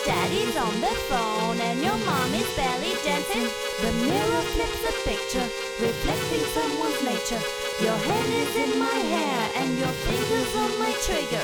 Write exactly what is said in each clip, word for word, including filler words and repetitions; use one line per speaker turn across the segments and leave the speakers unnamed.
daddy's on the phone and your mom is belly dancing. The mirror flips a picture, reflecting someone's nature. Your hand is in my hair and your fingers on my trigger.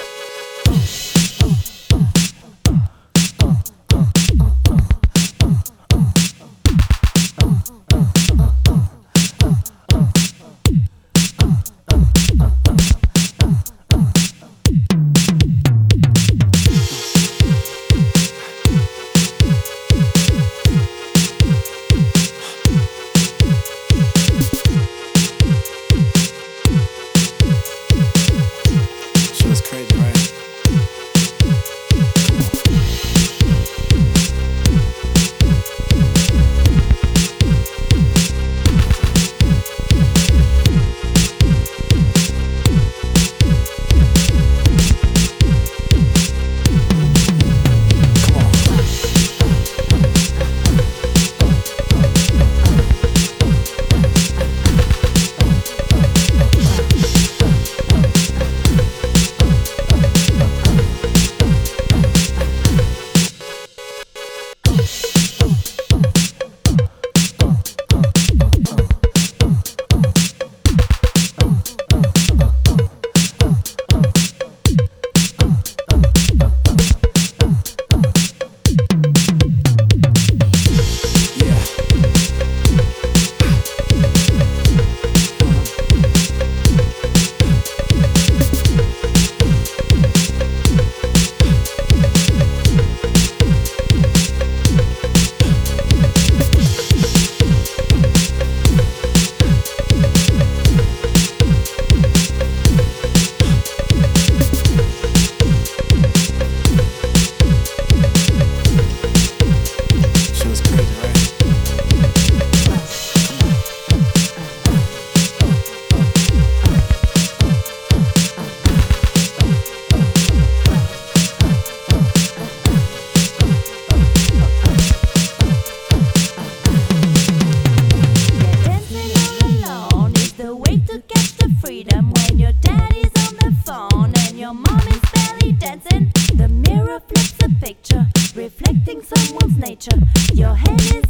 Freedom when your daddy's on the phone and your mom is belly dancing. The mirror flips a picture, reflecting someone's nature. Your hand is